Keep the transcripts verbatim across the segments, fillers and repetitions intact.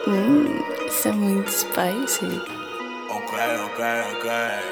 Mmm, something spicy. Okay, okay, okay.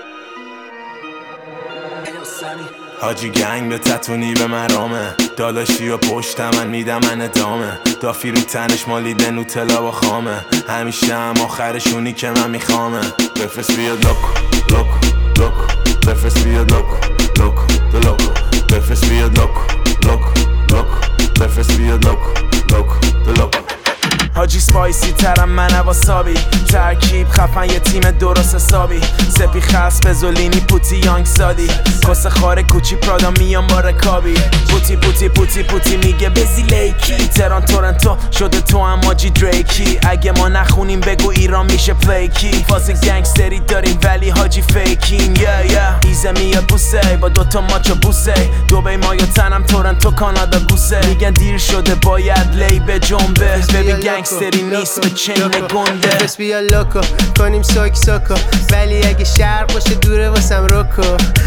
حاجی گنگ به تتونی به مرامه، داداشی و پشت من میدم من ادامه، دافی رو تنش مالیده نوتلا و خامه، همیشه هم آخرشونی که من میخوامه. بفرست بیاد لوکو لوکو لوکو، بفرست بیاد لوکو لوکو دو لوکو، بفرست بیاد لوکو لوکو لوکو، بفرست بیاد لوکو لوکو دو لوکو. حاجی سپایسی ترم من واسابی، ترکیب خفن یه تیم درست حسابی، سپی خلص بزولینی پوتی یانگ سادی، کس خاره کوچی پرادا میام با رکابی، پوتی پوتی پوتی پوتی میگه بزی لیکی، تران تورنتو شده تو هم حاجی دریکی، اگه ما نخونیم بگو ایران میشه پلیکی، فاز گنگستری داریم ولی حاجی فیکین. یا یا ایزه میاد بوسه با دوتا ماچو بوسه، دوبی مایو تنم تورنتو کانادا گوسه، میگن دیر شده باید لی به جنبه، ببین گنگستری نیست به چین گنده. بس بیا لوکو کنیم ساک ساکو، ولی اگه شرق باشه دوره واسم روکو،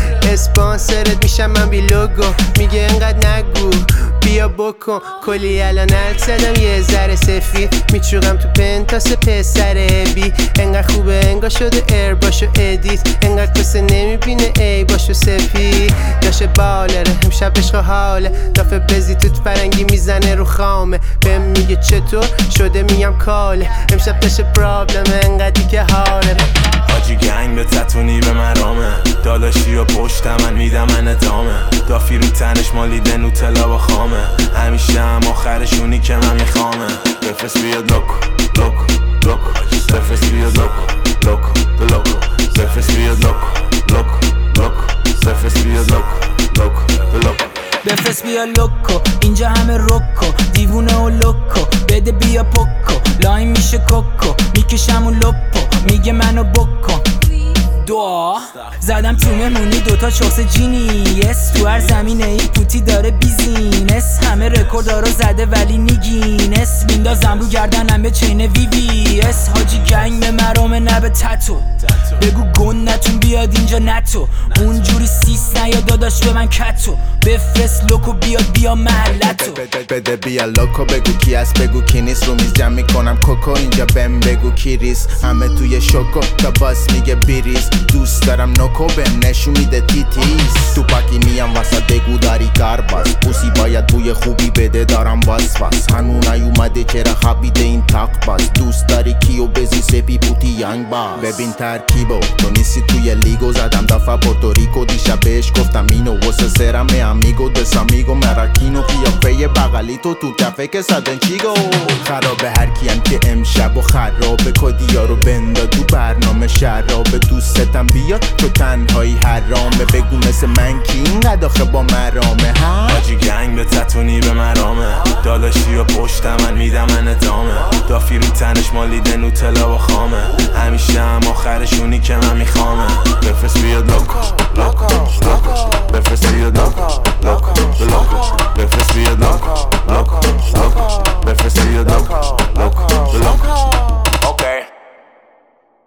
اسپانسرت میشم من بی لوگو، میگه انقدر نگو بیا بکن، کلی الان الک زدم یه ذره سفید، میچوغم تو پنتاس پسر بی، انقدر خوبه انگار شده ایر باشو ادیت، انقدر کسه نمیبینه ای باشو سپی، داشه بالره امشب عشق حاله، دافه بزی توت فرنگی میزنه رو خامه، بهم میگه چطور شده میگم کاله، امشب داشه پرابلمه انقدری که حاله. حاجی گنگ به تتونی به مرامه، داداشی و پشت من میدم من ادامه، دافی رو تنش مالیده نوتلا و خامه، همیشه هم آخرشونی که من میخوامه. بفرست بیاد لوکو لوکو لوکو، بفرست بیاد لوکو لوکو دو لوکو، بفرست بیاد لوکو لوکو لوکو، بفرست بیاد لوکو لوکو دو لوکو. بفرست بیا لوکو اینجا همه روکو، دیوونه و لوکو بده بیا پوکو، لاین میشه کوکو میکشم و لپو، میگه منو بکن دعا زدم تو مهمونی دوتا چوس جینیس، تو هر زمینه این پوتی داره بیزینس، همه رکوردا رو زده ولی نیگینس، میندازم رو گردنم به چین وی وی اس، حاجی گنگ به مرامه نه به تتو، بگو گن نتون بیاد اینجا نتو، اونجوری سیس نیا داداش به من کتو، بفرست لوکو بیاد بیا محلتو، بده بیا لوکو بگو کی است بگو کی نیست، رو میز جمع میکنم کوکو اینجا بهم بگو کی ریس، همه توی شوکو تا باس میگه بیریز، دوست دارم نوکو بهم نشون میده تیتیز، تو پاکی میام واسه دگو داری کار باز، پوسی باید بوی خوبی بده دارم باز باز، هنو نیومده چرا خبیده این تاق باز، دوست داری کیو بزی سپی پوتی یانگ باز، ببین ترکیبو تو نیستی توی لیگو، زدم دفعه پورتوریکو دیشب بهش گفتم اینو واسه سرم امیگو دسامیگو مراکینو قیافه بغلی تو تو کفه که صدن چیگو، خرابه هر کیم که امشب و خرابه کدیا رو بندا تو برنامه شرابه، دوستتم بیاد تو تنهایی حرامه، بگو مثل من کی اینقدر آخه با مرامه ها. حاجی گنگ به تتونی به مرامه، داداشی و پشت من میدم من ادامه، دافی رو تنش مالیده نوتلا و خامه، همیشه هم آخرشونی که من میخوامه. بفرست بیاد لوکو لوکو لوکو، بفرست بیاد لوکو